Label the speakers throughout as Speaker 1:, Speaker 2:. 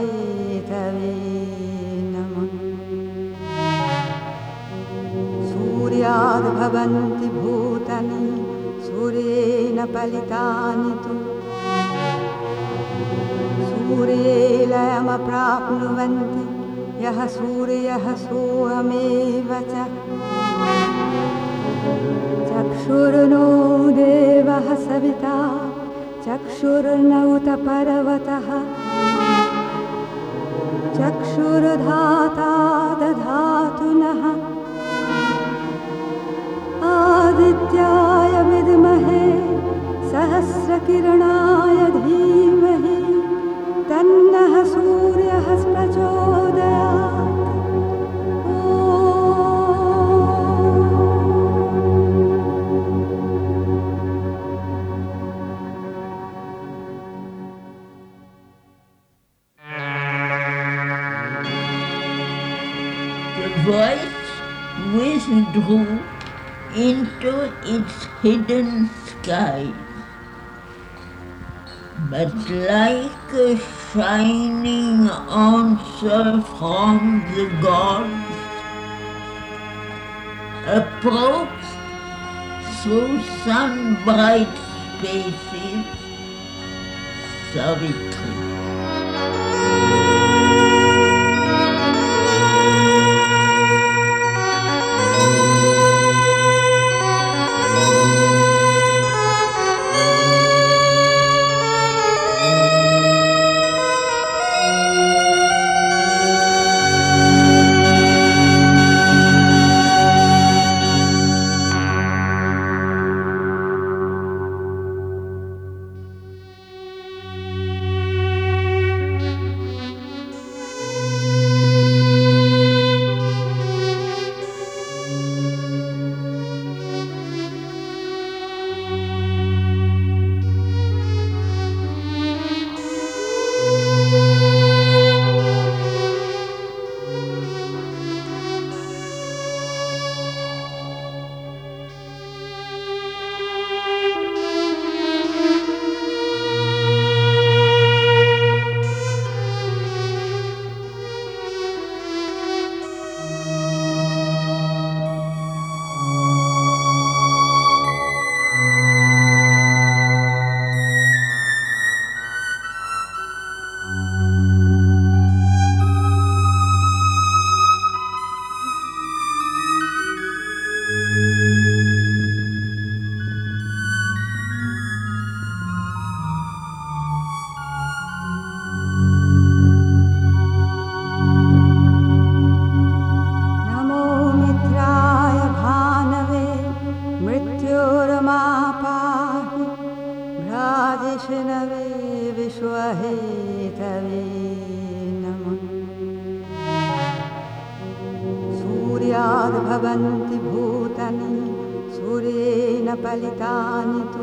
Speaker 1: विश्वहेतवे नमः। सूर्याद्भवन्ति भूतानि सूर्येण पलितानि तु सूर्ये लयमप्राप्नुवन्ति यः सूर्यः सोऽहमेव च। चक्षुर्नो देवः सविता चक्षुर्न उत पर्वतः चक्षुर्धाता दधातु नः आदित्याय विद्महे सहस्रकिरणाय धीमहि तन्नः सूर्यः प्रचोदयात्।
Speaker 2: The voice withdrew into its hidden sky, but like a shining answer from the gods, approached through sun-bright spaces Savitri.
Speaker 1: विष्णवे विश्वहेतवे नमः। सूर्याद्भवन्ति भूतानि सूर्येण पलितानि तु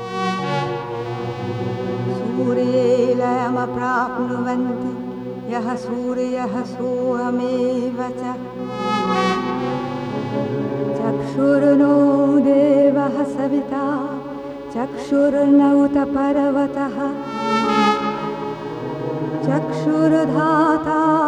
Speaker 1: सूर्ये लयमप्राप्नुवन्ति यः सूर्यः सोऽहमेव च। चक्षुर्नो देवः सविता चक्षुर्न उत पर्वतः चक्षुर्धाता